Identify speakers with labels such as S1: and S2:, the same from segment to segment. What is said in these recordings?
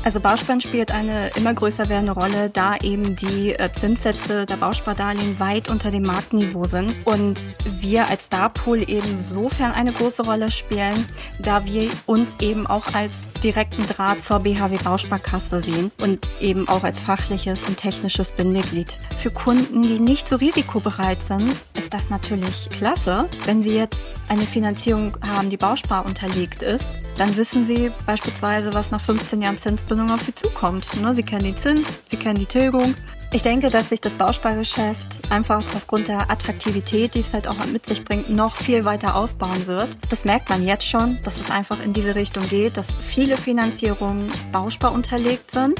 S1: Also Bausparn spielt eine immer größer werdende Rolle, da eben die Zinssätze der Bauspardarlehen weit unter dem Marktniveau sind und wir als Starpool eben insofern eine große Rolle spielen, da wir uns eben auch als direkten Draht zur BHW Bausparkasse sehen und eben auch als fachliches und technisches Bindeglied. Für Kunden, die nicht so risikobereit sind, ist das natürlich klasse. Wenn sie jetzt eine Finanzierung haben, die Bauspar unterlegt ist, dann wissen sie beispielsweise, was nach 15 Jahren Zinsbindung auf sie zukommt. Sie kennen den Zins, sie kennen die Tilgung. Ich denke, dass sich das Bauspargeschäft einfach aufgrund der Attraktivität, die es halt auch mit sich bringt, noch viel weiter ausbauen wird. Das merkt man jetzt schon, dass es einfach in diese Richtung geht, dass viele Finanzierungen Bauspar unterlegt sind.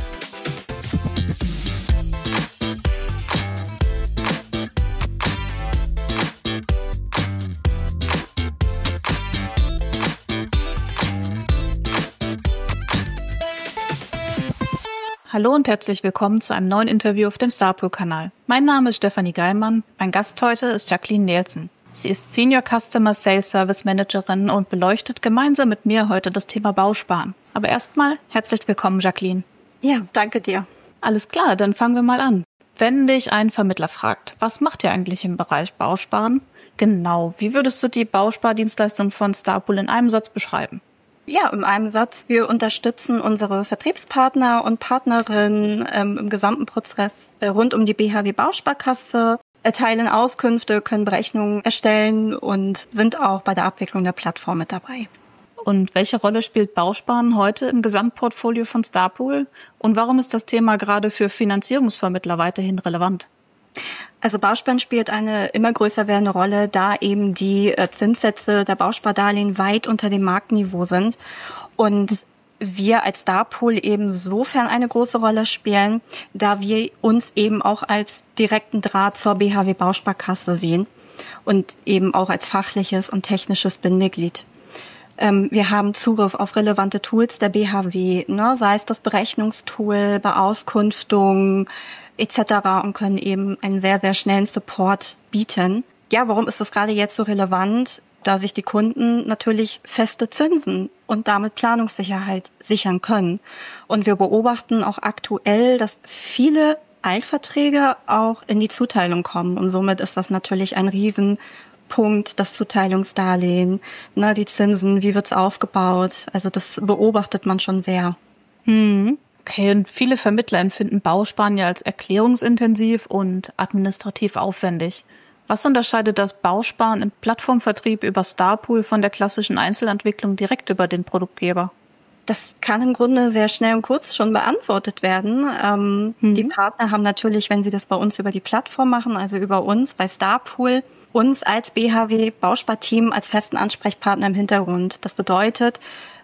S2: Hallo und herzlich willkommen zu einem neuen Interview auf dem Starpool-Kanal. Mein Name ist Stefanie Geilmann, mein Gast heute ist Jacqueline Nielsen. Sie ist Senior Customer Sales Service Managerin und beleuchtet gemeinsam mit mir heute das Thema Bausparen. Aber erstmal herzlich willkommen, Jacqueline.
S1: Ja, danke dir.
S2: Alles klar, dann fangen wir mal an. Wenn dich ein Vermittler fragt, was macht ihr eigentlich im Bereich Bausparen? Genau, wie würdest du die Bauspardienstleistung von Starpool in einem Satz beschreiben?
S1: Ja, in einem Satz, wir unterstützen unsere Vertriebspartner und Partnerinnen im gesamten Prozess rund um die BHW Bausparkasse, erteilen Auskünfte, können Berechnungen erstellen und sind auch bei der Abwicklung der Plattform mit dabei.
S2: Und welche Rolle spielt Bausparen heute im Gesamtportfolio von Starpool? Und warum ist das Thema gerade für Finanzierungsvermittler weiterhin relevant?
S1: Also Bausparen spielt eine immer größer werdende Rolle, da eben die Zinssätze der Bauspardarlehen weit unter dem Marktniveau sind und wir als Starpool eben insofern eine große Rolle spielen, da wir uns eben auch als direkten Draht zur BHW Bausparkasse sehen und eben auch als fachliches und technisches Bindeglied. Wir haben Zugriff auf relevante Tools der BHW, sei es das Berechnungstool, Beauskunftung etc. und können eben einen sehr, sehr schnellen Support bieten. Ja, warum ist das gerade jetzt so relevant? Da sich die Kunden natürlich feste Zinsen und damit Planungssicherheit sichern können. Und wir beobachten auch aktuell, dass viele Altverträge auch in die Zuteilung kommen. Und somit ist das natürlich ein Riesenpunkt, das Zuteilungsdarlehen, die Zinsen, wie wird's aufgebaut? Also das beobachtet man schon sehr.
S2: Okay, und viele Vermittler empfinden Bausparen ja als erklärungsintensiv und administrativ aufwendig. Was unterscheidet das Bausparen im Plattformvertrieb über Starpool von der klassischen Einzelentwicklung direkt über den Produktgeber?
S1: Das kann im Grunde sehr schnell und kurz schon beantwortet werden. Die Partner haben natürlich, wenn sie das bei uns über die Plattform machen, also über uns bei Starpool, uns als BHW Bausparteam als festen Ansprechpartner im Hintergrund. Das bedeutet,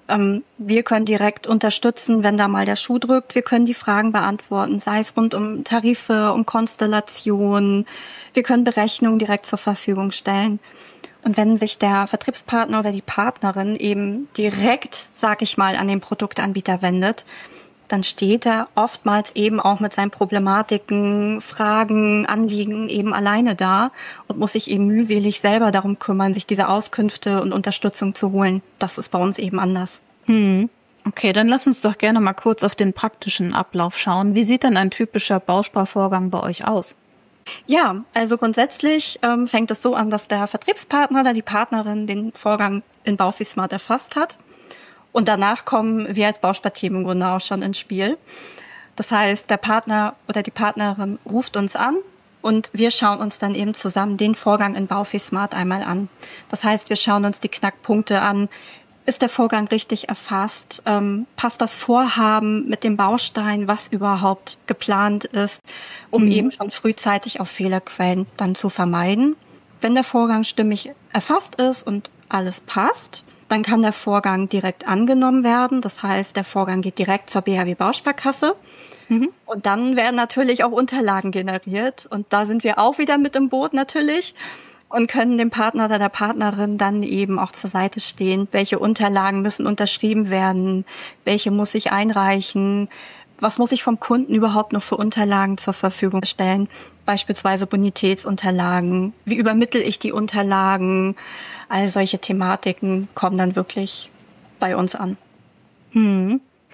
S1: wir können direkt unterstützen, wenn da mal der Schuh drückt. Wir können die Fragen beantworten, sei es rund um Tarife, um Konstellationen. Wir können Berechnungen direkt zur Verfügung stellen. Und wenn sich der Vertriebspartner oder die Partnerin eben direkt, sag ich mal, an den Produktanbieter wendet, dann steht er oftmals eben auch mit seinen Problematiken, Fragen, Anliegen eben alleine da und muss sich eben mühselig selber darum kümmern, sich diese Auskünfte und Unterstützung zu holen. Das ist bei uns eben anders.
S2: Okay, dann lass uns doch gerne mal kurz auf den praktischen Ablauf schauen. Wie sieht denn ein typischer Bausparvorgang bei euch aus?
S1: Ja, also grundsätzlich fängt es so an, dass der Vertriebspartner oder die Partnerin den Vorgang in BauFiSmart erfasst hat. Und danach kommen wir als Bausparteam im Grunde auch schon ins Spiel. Das heißt, der Partner oder die Partnerin ruft uns an und wir schauen uns dann eben zusammen den Vorgang in BauFiSmart einmal an. Das heißt, wir schauen uns die Knackpunkte an. Ist der Vorgang richtig erfasst? Passt das Vorhaben mit dem Baustein, was überhaupt geplant ist, um eben schon frühzeitig auf Fehlerquellen dann zu vermeiden? Wenn der Vorgang stimmig erfasst ist und alles passt, dann kann der Vorgang direkt angenommen werden. Das heißt, der Vorgang geht direkt zur BHW Bausparkasse. Und dann werden natürlich auch Unterlagen generiert. Und da sind wir auch wieder mit im Boot natürlich und können dem Partner oder der Partnerin dann eben auch zur Seite stehen. Welche Unterlagen müssen unterschrieben werden? Welche muss ich einreichen? Was muss ich vom Kunden überhaupt noch für Unterlagen zur Verfügung stellen? Beispielsweise Bonitätsunterlagen. Wie übermittle ich die Unterlagen? All solche Thematiken kommen dann wirklich bei uns an.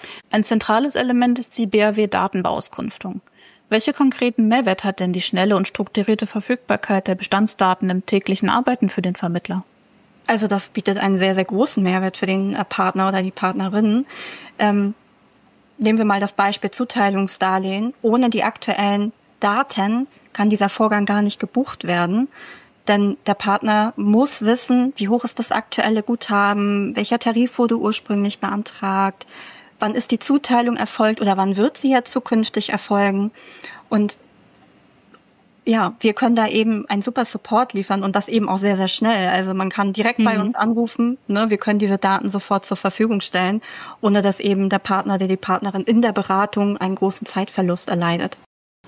S2: Ein zentrales Element ist die BAW-Datenbeauskünftung. Welche konkreten Mehrwert hat denn die schnelle und strukturierte Verfügbarkeit der Bestandsdaten im täglichen Arbeiten für den Vermittler?
S1: Also das bietet einen sehr, sehr großen Mehrwert für den Partner oder die Partnerin. Nehmen wir mal das Beispiel Zuteilungsdarlehen. Ohne die aktuellen Daten kann dieser Vorgang gar nicht gebucht werden. Denn der Partner muss wissen, wie hoch ist das aktuelle Guthaben, welcher Tarif wurde ursprünglich beantragt, wann ist die Zuteilung erfolgt oder wann wird sie ja zukünftig erfolgen. Und ja, wir können da eben einen super Support liefern und das eben auch sehr, sehr schnell. Also man kann direkt bei uns anrufen, ne? Wir können diese Daten sofort zur Verfügung stellen, ohne dass eben der Partner oder die Partnerin in der Beratung einen großen Zeitverlust erleidet.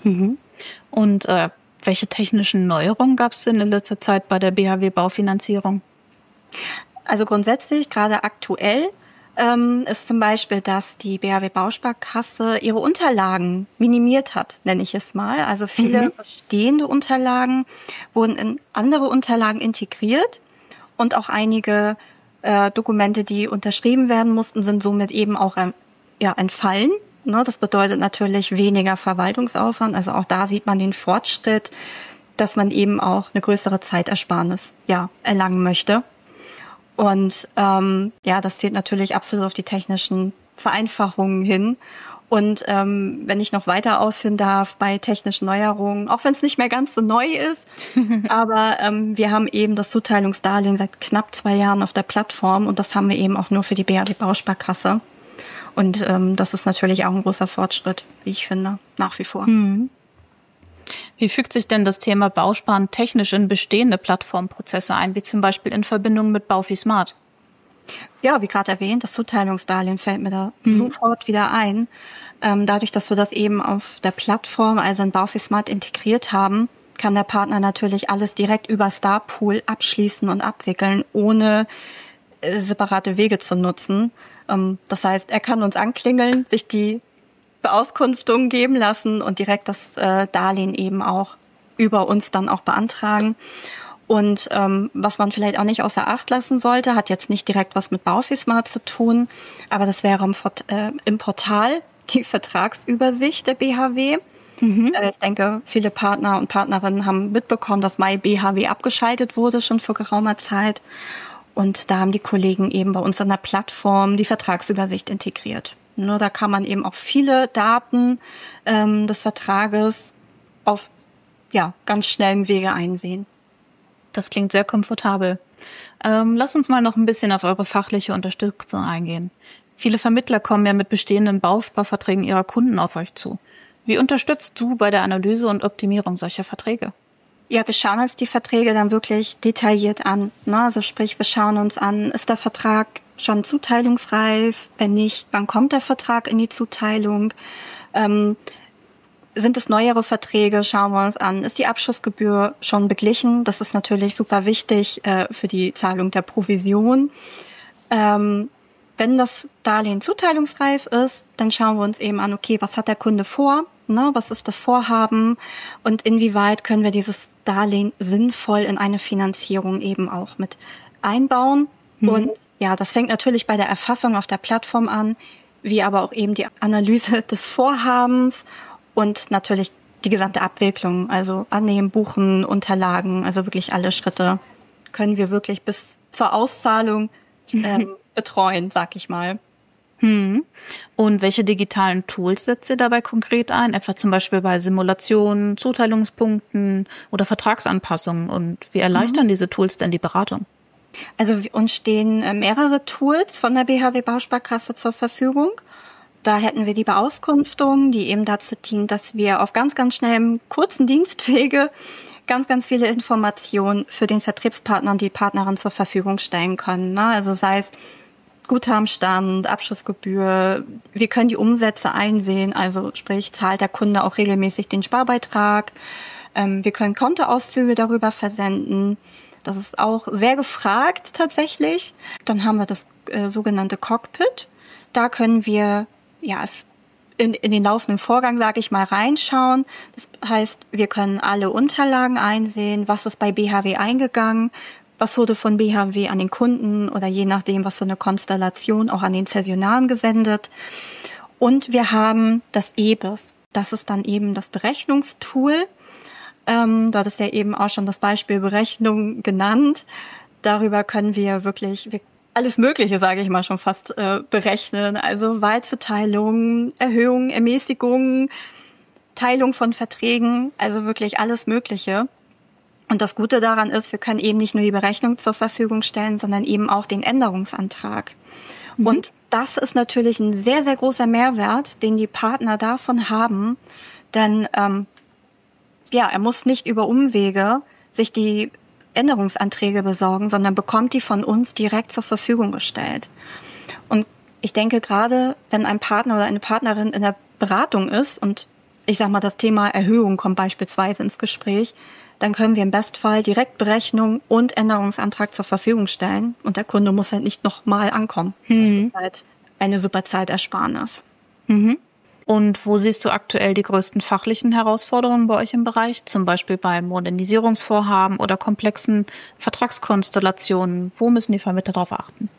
S2: Und welche technischen Neuerungen gab es denn in letzter Zeit bei der BHW Baufinanzierung?
S1: Also grundsätzlich, gerade aktuell, ist zum Beispiel, dass die BHW Bausparkasse ihre Unterlagen minimiert hat, nenne ich es mal. Also viele bestehende Unterlagen wurden in andere Unterlagen integriert und auch einige Dokumente, die unterschrieben werden mussten, sind somit eben auch entfallen. Ne? Das bedeutet natürlich weniger Verwaltungsaufwand. Also auch da sieht man den Fortschritt, dass man eben auch eine größere Zeitersparnis erlangen möchte. Und das zählt natürlich absolut auf die technischen Vereinfachungen hin. Und wenn ich noch weiter ausführen darf bei technischen Neuerungen, auch wenn es nicht mehr ganz so neu ist, aber wir haben eben das Zuteilungsdarlehen seit knapp 2 Jahren auf der Plattform und das haben wir eben auch nur für die BHW Bausparkasse. Und das ist natürlich auch ein großer Fortschritt, wie ich finde, nach wie vor.
S2: Wie fügt sich denn das Thema Bausparen technisch in bestehende Plattformprozesse ein, wie zum Beispiel in Verbindung mit BaufiSmart?
S1: Ja, wie gerade erwähnt, das Zuteilungsdarlehen fällt mir da sofort wieder ein. Dadurch, dass wir das eben auf der Plattform, also in BaufiSmart integriert haben, kann der Partner natürlich alles direkt über Starpool abschließen und abwickeln, ohne separate Wege zu nutzen. Das heißt, er kann uns anklingeln, sich die Beauskunftung geben lassen und direkt das Darlehen eben auch über uns dann auch beantragen. Und was man vielleicht auch nicht außer Acht lassen sollte, hat jetzt nicht direkt was mit BaufiSmart zu tun, aber das wäre im Portal die Vertragsübersicht der BHW. Ich denke, viele Partner und Partnerinnen haben mitbekommen, dass MyBHW abgeschaltet wurde schon vor geraumer Zeit. Und da haben die Kollegen eben bei uns an der Plattform die Vertragsübersicht integriert. Nur da kann man eben auch viele Daten des Vertrages auf ganz schnellem Wege einsehen.
S2: Das klingt sehr komfortabel. Lass uns mal noch ein bisschen auf eure fachliche Unterstützung eingehen. Viele Vermittler kommen ja mit bestehenden Bausparverträgen ihrer Kunden auf euch zu. Wie unterstützt du bei der Analyse und Optimierung solcher Verträge?
S1: Ja, wir schauen uns die Verträge dann wirklich detailliert an. Ne? Also sprich, wir schauen uns an, ist der Vertrag schon zuteilungsreif? Wenn nicht, wann kommt der Vertrag in die Zuteilung? Sind es neuere Verträge? Schauen wir uns an. Ist die Abschlussgebühr schon beglichen? Das ist natürlich super wichtig für die Zahlung der Provision. Wenn das Darlehen zuteilungsreif ist, dann schauen wir uns eben an, okay, was hat der Kunde vor? Ne, was ist das Vorhaben und inwieweit können wir dieses Darlehen sinnvoll in eine Finanzierung eben auch mit einbauen? Und das fängt natürlich bei der Erfassung auf der Plattform an, wie aber auch eben die Analyse des Vorhabens und natürlich die gesamte Abwicklung, also Annehmen, Buchen, Unterlagen, also wirklich alle Schritte können wir wirklich bis zur Auszahlung betreuen, sag ich mal.
S2: Und welche digitalen Tools setzt ihr dabei konkret ein? Etwa zum Beispiel bei Simulationen, Zuteilungspunkten oder Vertragsanpassungen? Und wie erleichtern diese Tools denn die Beratung?
S1: Also uns stehen mehrere Tools von der BHW Bausparkasse zur Verfügung. Da hätten wir die Beauskunftung, die eben dazu dient, dass wir auf ganz, ganz schnellem, kurzen Dienstwege ganz, ganz viele Informationen für den Vertriebspartner und die Partnerin zur Verfügung stellen können. Ne? Also sei es Guthabenstand, Abschlussgebühr, wir können die Umsätze einsehen, also sprich, zahlt der Kunde auch regelmäßig den Sparbeitrag. Wir können Kontoauszüge darüber versenden. Das ist auch sehr gefragt tatsächlich. Dann haben wir das sogenannte Cockpit. Da können wir in den laufenden Vorgang, sage ich mal, reinschauen. Das heißt, wir können alle Unterlagen einsehen, was ist bei BHW eingegangen, was wurde von BHW an den Kunden oder je nachdem, was für eine Konstellation auch an den Zessionaren gesendet. Und wir haben das EBIS. Das ist dann eben das Berechnungstool. Du hattest ja eben auch schon das Beispiel Berechnung genannt. Darüber können wir wirklich alles Mögliche, sage ich mal, schon fast berechnen. Also Walzeteilung, Erhöhung, Ermäßigung, Teilung von Verträgen, also wirklich alles Mögliche. Und das Gute daran ist, wir können eben nicht nur die Berechnung zur Verfügung stellen, sondern eben auch den Änderungsantrag. Und das ist natürlich ein sehr, sehr großer Mehrwert, den die Partner davon haben. Denn er muss nicht über Umwege sich die Änderungsanträge besorgen, sondern bekommt die von uns direkt zur Verfügung gestellt. Und ich denke gerade, wenn ein Partner oder eine Partnerin in der Beratung ist und ich sag mal, das Thema Erhöhung kommt beispielsweise ins Gespräch, dann können wir im Bestfall direkt Berechnung und Änderungsantrag zur Verfügung stellen und der Kunde muss halt nicht nochmal ankommen. Das ist halt eine super Zeitersparnis.
S2: Und wo siehst du aktuell die größten fachlichen Herausforderungen bei euch im Bereich? Zum Beispiel bei Modernisierungsvorhaben oder komplexen Vertragskonstellationen. Wo müssen die Vermittler darauf achten?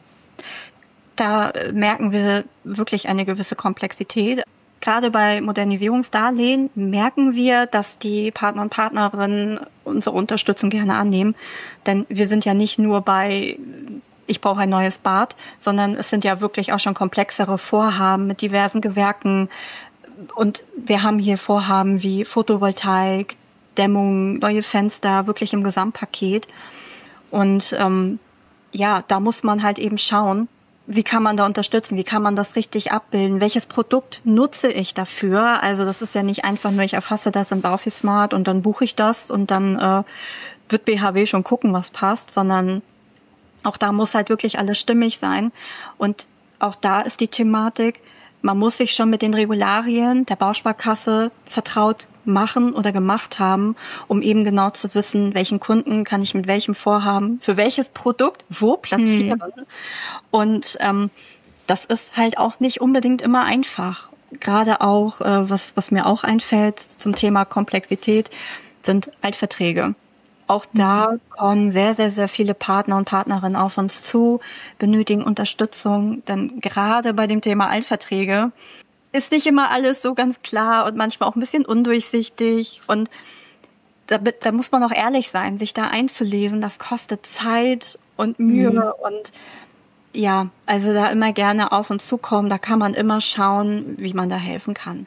S1: Da merken wir wirklich eine gewisse Komplexität. Gerade bei Modernisierungsdarlehen merken wir, dass die Partner und Partnerinnen unsere Unterstützung gerne annehmen. Denn wir sind ja nicht nur bei ich brauche ein neues Bad, sondern es sind ja wirklich auch schon komplexere Vorhaben mit diversen Gewerken. Und wir haben hier Vorhaben wie Photovoltaik, Dämmung, neue Fenster, wirklich im Gesamtpaket. Und da muss man halt eben schauen, wie kann man da unterstützen, wie kann man das richtig abbilden, welches Produkt nutze ich dafür. Also das ist ja nicht einfach nur, ich erfasse das in BaufiSmart und dann buche ich das und dann wird BHW schon gucken, was passt, sondern auch da muss halt wirklich alles stimmig sein. Und auch da ist die Thematik, man muss sich schon mit den Regularien der Bausparkasse vertraut machen oder gemacht haben, um eben genau zu wissen, welchen Kunden kann ich mit welchem Vorhaben, für welches Produkt wo platzieren. Und das ist halt auch nicht unbedingt immer einfach. Gerade auch, was mir auch einfällt zum Thema Komplexität, sind Altverträge. Auch da kommen sehr, sehr, sehr viele Partner und Partnerinnen auf uns zu, benötigen Unterstützung. Denn gerade bei dem Thema Altverträge ist nicht immer alles so ganz klar und manchmal auch ein bisschen undurchsichtig. Und da muss man auch ehrlich sein, sich da einzulesen. Das kostet Zeit und Mühe. Und ja, also da immer gerne auf uns zukommen. Da kann man immer schauen, wie man da helfen kann.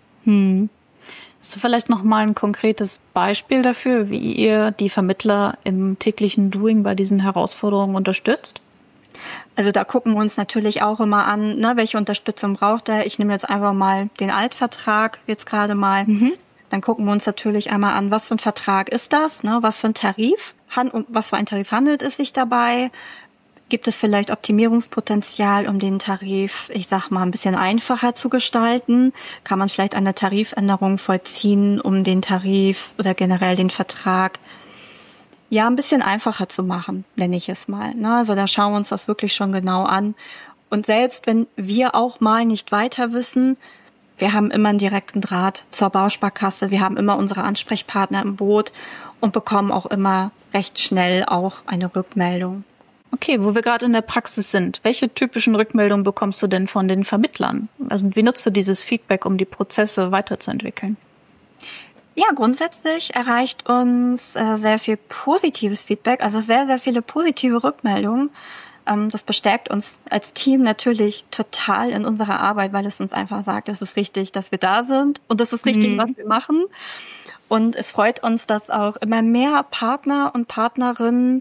S2: Hast du vielleicht noch mal ein konkretes Beispiel dafür, wie ihr die Vermittler im täglichen Doing bei diesen Herausforderungen unterstützt?
S1: Also da gucken wir uns natürlich auch immer an, welche Unterstützung braucht er. Ich nehme jetzt einfach mal den Altvertrag jetzt gerade mal. Dann gucken wir uns natürlich einmal an, was für ein Vertrag ist das, was für ein Tarif, was für ein Tarif handelt es sich dabei. Gibt es vielleicht Optimierungspotenzial, um den Tarif, ich sag mal, ein bisschen einfacher zu gestalten? Kann man vielleicht eine Tarifänderung vollziehen, um den Tarif oder generell den Vertrag ein bisschen einfacher zu machen, nenne ich es mal. Also da schauen wir uns das wirklich schon genau an. Und selbst wenn wir auch mal nicht weiter wissen, wir haben immer einen direkten Draht zur Bausparkasse, wir haben immer unsere Ansprechpartner im Boot und bekommen auch immer recht schnell auch eine Rückmeldung.
S2: Okay, wo wir gerade in der Praxis sind, welche typischen Rückmeldungen bekommst du denn von den Vermittlern? Also wie nutzt du dieses Feedback, um die Prozesse weiterzuentwickeln?
S1: Ja, grundsätzlich erreicht uns sehr viel positives Feedback, also sehr, sehr viele positive Rückmeldungen. Das bestärkt uns als Team natürlich total in unserer Arbeit, weil es uns einfach sagt, es ist richtig, dass wir da sind und es ist richtig, was wir machen. Und es freut uns, dass auch immer mehr Partner und Partnerinnen,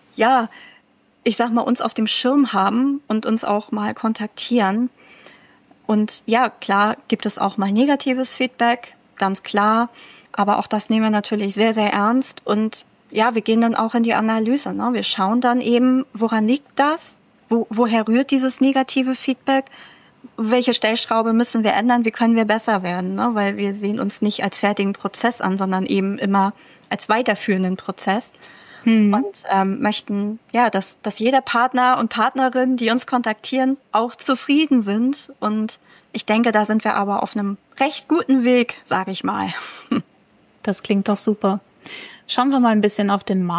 S1: ich sag mal, uns auf dem Schirm haben und uns auch mal kontaktieren. Und ja, klar gibt es auch mal negatives Feedback, ganz klar. Aber auch das nehmen wir natürlich sehr, sehr ernst. Und ja, wir gehen dann auch in die Analyse. Wir schauen dann eben, woran liegt das? Woher rührt dieses negative Feedback? Welche Stellschraube müssen wir ändern? Wie können wir besser werden? Weil wir sehen uns nicht als fertigen Prozess an, sondern eben immer als weiterführenden Prozess. Und möchten, dass jeder Partner und Partnerin, die uns kontaktieren, auch zufrieden sind. Und ich denke, da sind wir aber auf einem recht guten Weg, sage ich mal.
S2: Das klingt doch super. Schauen wir mal ein bisschen auf den Markt.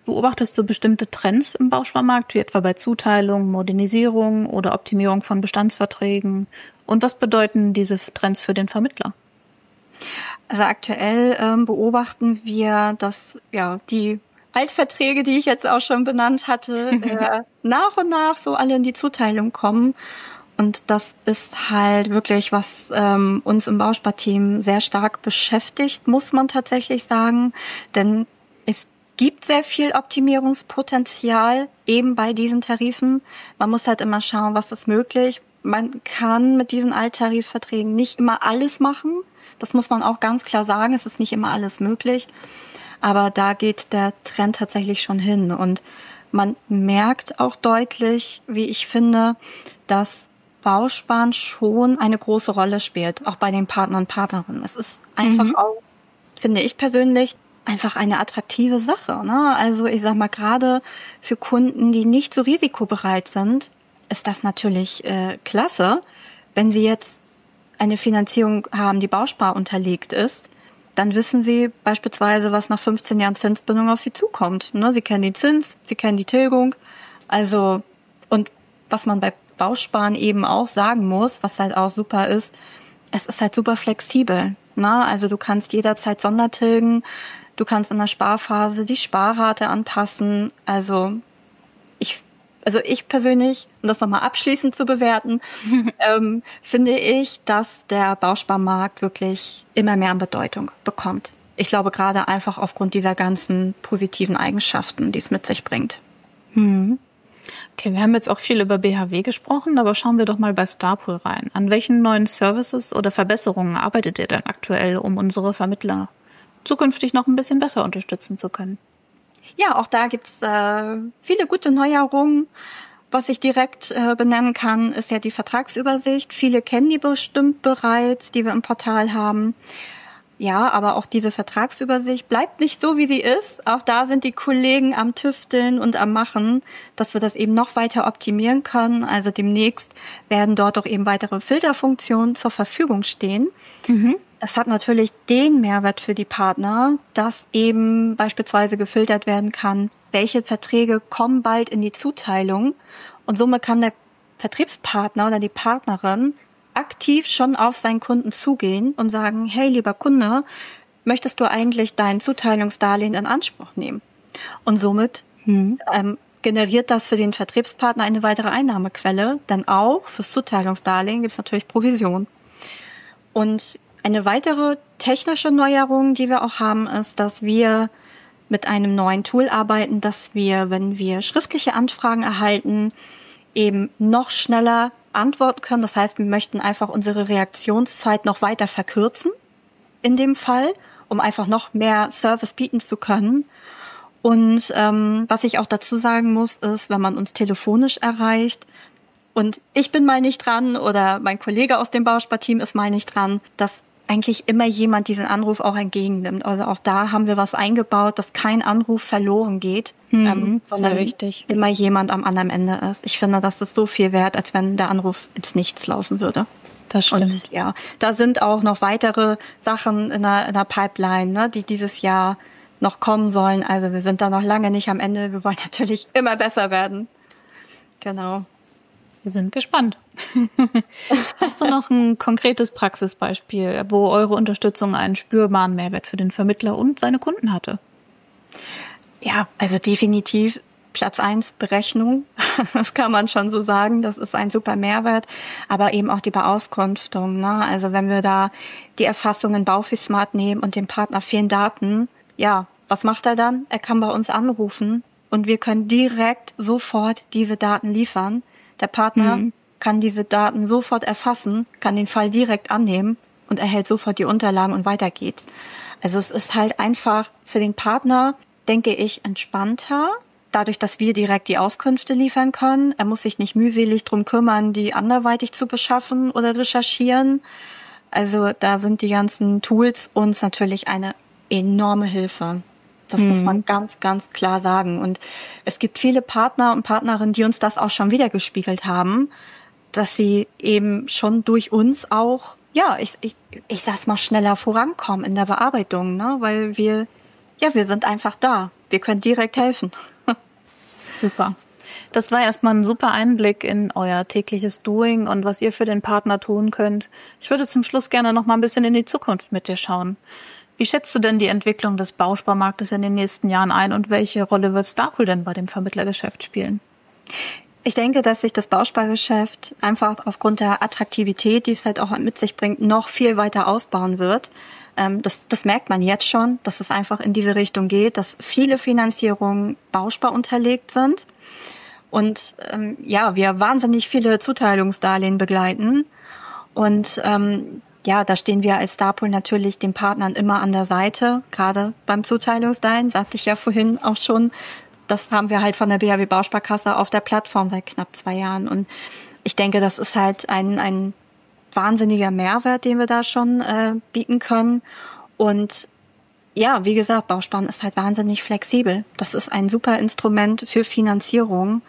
S2: Beobachtest du bestimmte Trends im Bausparmarkt, wie etwa bei Zuteilung, Modernisierung oder Optimierung von Bestandsverträgen? Und was bedeuten diese Trends für den Vermittler?
S1: Also aktuell beobachten wir, dass die Altverträge, die ich jetzt auch schon benannt hatte, nach und nach so alle in die Zuteilung kommen. Und das ist halt wirklich, was uns im Bausparteam sehr stark beschäftigt, muss man tatsächlich sagen. Denn es gibt sehr viel Optimierungspotenzial eben bei diesen Tarifen. Man muss halt immer schauen, was ist möglich. Man kann mit diesen Alttarifverträgen nicht immer alles machen. Das muss man auch ganz klar sagen. Es ist nicht immer alles möglich. Aber da geht der Trend tatsächlich schon hin. Und man merkt auch deutlich, wie ich finde, dass Bausparen schon eine große Rolle spielt, auch bei den Partnern und Partnerinnen. Es ist einfach auch, finde ich persönlich, einfach eine attraktive Sache, ne? Also ich sag mal, gerade für Kunden, die nicht so risikobereit sind, ist das natürlich klasse. Wenn sie jetzt eine Finanzierung haben, die Bauspar unterlegt ist, dann wissen sie beispielsweise, was nach 15 Jahren Zinsbindung auf sie zukommt. Ne? Sie kennen den Zins, sie kennen die Tilgung. Also, und was man bei Bausparen eben auch sagen muss, was halt auch super ist, es ist halt super flexibel. Ne? Also du kannst jederzeit Sondertilgen, du kannst in der Sparphase die Sparrate anpassen. Also ich persönlich, um das nochmal abschließend zu bewerten, finde ich, dass der Bausparmarkt wirklich immer mehr an Bedeutung bekommt. Ich glaube gerade einfach aufgrund dieser ganzen positiven Eigenschaften, die es mit sich bringt.
S2: Okay, wir haben jetzt auch viel über BHW gesprochen, aber schauen wir doch mal bei Starpool rein. An welchen neuen Services oder Verbesserungen arbeitet ihr denn aktuell, um unsere Vermittler zukünftig noch ein bisschen besser unterstützen zu können?
S1: Ja, auch da gibt's viele gute Neuerungen. Was ich direkt benennen kann, ist ja die Vertragsübersicht. Viele kennen die bestimmt bereits, die wir im Portal haben. Ja, aber auch diese Vertragsübersicht bleibt nicht so, wie sie ist. Auch da sind die Kollegen am Tüfteln und am Machen, dass wir das eben noch weiter optimieren können. Also demnächst werden dort auch eben weitere Filterfunktionen zur Verfügung stehen. Das hat natürlich den Mehrwert für die Partner, dass eben beispielsweise gefiltert werden kann, welche Verträge kommen bald in die Zuteilung. Und somit kann der Vertriebspartner oder die Partnerin aktiv schon auf seinen Kunden zugehen und sagen, hey, lieber Kunde, möchtest du eigentlich dein Zuteilungsdarlehen in Anspruch nehmen? Und somit generiert das für den Vertriebspartner eine weitere Einnahmequelle, denn auch fürs Zuteilungsdarlehen gibt es natürlich Provision. Und eine weitere technische Neuerung, die wir auch haben, ist, dass wir mit einem neuen Tool arbeiten, dass wir, wenn wir schriftliche Anfragen erhalten, eben noch schneller antworten können. Das heißt, wir möchten einfach unsere Reaktionszeit noch weiter verkürzen in dem Fall, um einfach noch mehr Service bieten zu können. Und was ich auch dazu sagen muss, ist, wenn man uns telefonisch erreicht und ich bin mal nicht dran oder mein Kollege aus dem Bausparteam ist mal nicht dran, dass eigentlich immer jemand diesen Anruf auch entgegennimmt. Also auch da haben wir was eingebaut, dass kein Anruf verloren geht, sondern immer jemand am anderen Ende ist. Ich finde, das ist so viel wert, als wenn der Anruf ins Nichts laufen würde.
S2: Das stimmt.
S1: Und ja, da sind auch noch weitere Sachen in der Pipeline, ne, die dieses Jahr noch kommen sollen. Also wir sind da noch lange nicht am Ende. Wir wollen natürlich immer besser werden. Genau.
S2: Wir sind gespannt. Hast du noch ein konkretes Praxisbeispiel, wo eure Unterstützung einen spürbaren Mehrwert für den Vermittler und seine Kunden hatte?
S1: Ja, also definitiv Platz 1 Berechnung. Das kann man schon so sagen. Das ist ein super Mehrwert. Aber eben auch die Beauskunftung, ne? Also wenn wir da die Erfassung in Baufismart nehmen und dem Partner fehlen Daten, ja, was macht er dann? Er kann bei uns anrufen und wir können direkt sofort diese Daten liefern. Der Partner kann diese Daten sofort erfassen, kann den Fall direkt annehmen und erhält sofort die Unterlagen und weiter geht's. Also es ist halt einfach für den Partner, denke ich, entspannter, dadurch, dass wir direkt die Auskünfte liefern können. Er muss sich nicht mühselig drum kümmern, die anderweitig zu beschaffen oder recherchieren. Also da sind die ganzen Tools uns natürlich eine enorme Hilfe. Das muss man ganz, ganz klar sagen. Und es gibt viele Partner und Partnerinnen, die uns das auch schon wiedergespiegelt haben, dass sie eben schon durch uns auch, ja, ich sag's mal, schneller vorankommen in der Bearbeitung, ne? Weil wir ja, wir sind einfach da. Wir können direkt helfen.
S2: Super. Das war erstmal ein super Einblick in euer tägliches Doing und was ihr für den Partner tun könnt. Ich würde zum Schluss gerne noch mal ein bisschen in die Zukunft mit dir schauen. Wie schätzt du denn die Entwicklung des Bausparmarktes in den nächsten Jahren ein und welche Rolle wird Starpool denn bei dem Vermittlergeschäft spielen?
S1: Ich denke, dass sich das Bauspargeschäft einfach aufgrund der Attraktivität, die es halt auch mit sich bringt, noch viel weiter ausbauen wird. Das merkt man jetzt schon, dass es einfach in diese Richtung geht, dass viele Finanzierungen Bauspar unterlegt sind und wir wahnsinnig viele Zuteilungsdarlehen begleiten. Und da stehen wir als Starpool natürlich den Partnern immer an der Seite, gerade beim Zuteilungsdarlehen, sagte ich ja vorhin auch schon. Das haben wir halt von der BHW Bausparkasse auf der Plattform seit knapp 2 Jahren. Und ich denke, das ist halt ein wahnsinniger Mehrwert, den wir da schon bieten können. Und ja, wie gesagt, Bausparen ist halt wahnsinnig flexibel. Das ist ein super Instrument für Finanzierung.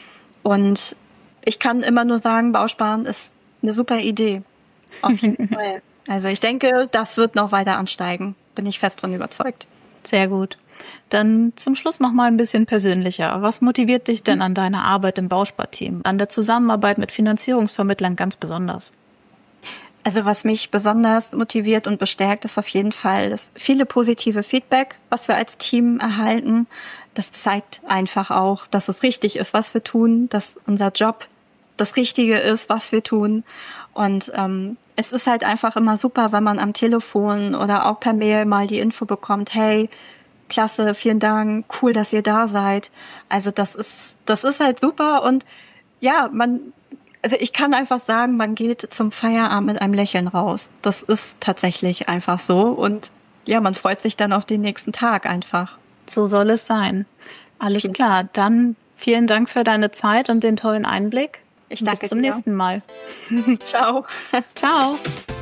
S1: Und ich kann immer nur sagen, Bausparen ist eine super Idee. Auf jeden Fall. Also ich denke, das wird noch weiter ansteigen. Bin ich fest von überzeugt.
S2: Sehr gut. Dann zum Schluss noch mal ein bisschen persönlicher. Was motiviert dich denn an deiner Arbeit im Bausparteam, an der Zusammenarbeit mit Finanzierungsvermittlern ganz besonders?
S1: Also was mich besonders motiviert und bestärkt, ist auf jeden Fall das viele positive Feedback, was wir als Team erhalten. Das zeigt einfach auch, dass es richtig ist, was wir tun, dass unser Job das Richtige ist, was wir tun. Und es ist halt einfach immer super, wenn man am Telefon oder auch per Mail mal die Info bekommt, hey, klasse, vielen Dank, cool, dass ihr da seid. Also das ist halt super und ja, also ich kann einfach sagen, man geht zum Feierabend mit einem Lächeln raus. Das ist tatsächlich einfach so und ja, man freut sich dann auf den nächsten Tag einfach.
S2: So soll es sein. Alles klar, dann vielen Dank für deine Zeit und den tollen Einblick.
S1: Ich danke dir.
S2: Bis zum nächsten Mal.
S1: Ciao.
S2: Ciao.